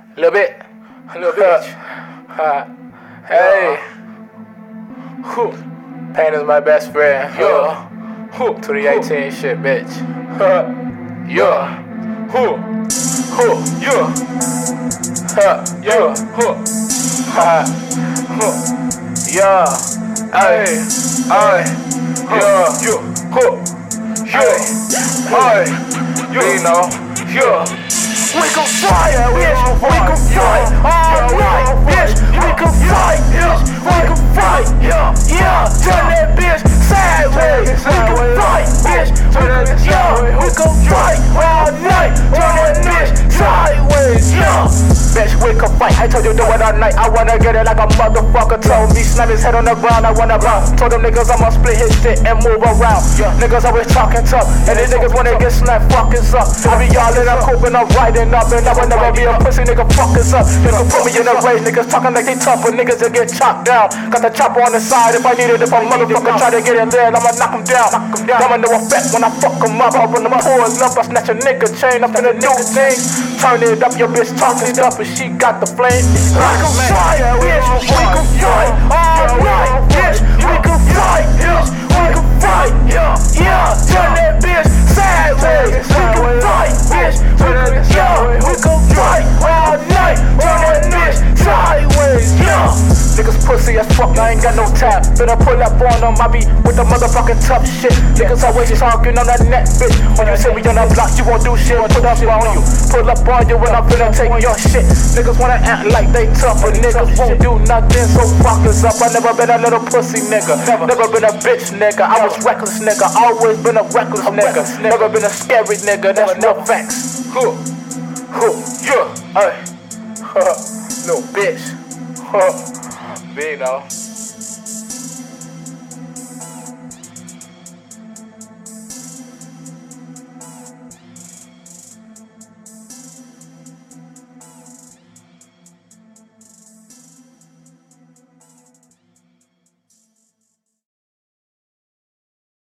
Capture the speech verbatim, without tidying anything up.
Little bit, a little bit. Uh, hey, who? Pain is my best friend. Yeah, who? twenty eighteen shit, bitch. Yeah, who? Who? Yeah, huh? Yeah, who? Ha, who? Yeah, hey, hey, yeah, you, who? Yeah, hey, you know, yeah. We can fire, bitch. We can fight all night, bitch. We can fight, bitch. We can fight, yeah, yeah. Turn that bitch sideways. We can fight, bitch. Yeah, we can fight all night. Turn that bitch sideways, yeah. Bitch, we can fight. I told you do it all night. I wanna get it like a motherfucker told me. Snap his head on the ground. I wanna bounce. Told them niggas I'ma split his shit and move around. Yeah, niggas always talking tough, and these niggas wanna get snapped, fucking up. I be yelling, I'm coping, I'm riding up, and I will never be a pussy nigga fucking up. Niggas put me in a race, niggas talking like they tough, but niggas that get chopped down. Got the chopper on the side if I need it. If a motherfucker try to get in there, I'ma knock him down. I'ma know effect when I fuck him up. I run them pulls up, I snatch a nigga chain up in a new thing. Turn it up, your bitch talking up, and she got the flame. We can fire, bitch. We can fight all night, bitch. We can fight, bitch. We can fight, yeah, yeah. Turn that bitch sideways. We can fight, bitch. We can, yeah. We can fight all night. Turn that bitch sideways, yeah. Niggas pussy as fuck, I ain't got no tap. Better pull up on them, I be with the motherfucking tough shit. Niggas always talking on that net, bitch. When you see me on the block, you won't do shit. Put up on you, pull up on you when I'm finna take your shit. Niggas wanna act like they tough, but niggas won't do nothing, so fuck us up. I never been a little pussy nigga, never been a bitch nigga. I was reckless nigga, always been a reckless nigga. Never been a scary nigga, that's no facts. Who? Who? Yeah, ay. No bitch. Big though.